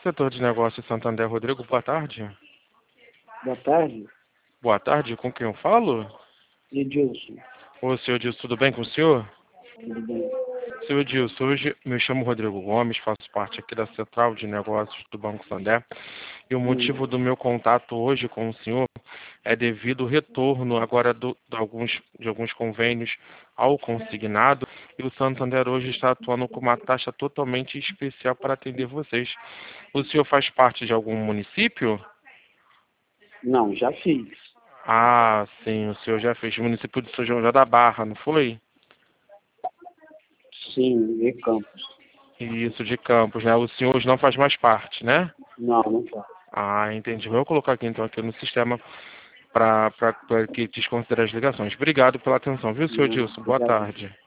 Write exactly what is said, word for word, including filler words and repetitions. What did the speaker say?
Setor de Negócios Santander, Rodrigo, boa tarde. Boa tarde, Boa tarde, com quem eu falo? Edilson. Ô, senhor Dilson, tudo bem com o senhor? Tudo bem? Senhor Dilson, hoje me chamo Rodrigo Gomes, faço parte aqui da Central de Negócios do Banco Santander. E o Hum, motivo do meu contato hoje com o senhor é devido ao retorno agora do, de, alguns, de alguns convênios ao consignado. E o Santander hoje está atuando com uma taxa totalmente especial para atender vocês. O senhor faz parte de algum município? não, já fiz. Ah, sim, o senhor já fez. Município de São João da Barra, não foi? Sim, de Campos. Isso, de Campos, né? O senhor hoje não faz mais parte, né? Não, não faço. Ah, entendi. Vou colocar aqui então aqui no sistema para que desconsidere as ligações. Obrigado pela atenção, viu, senhor Não, Dilson? Boa obrigado. tarde.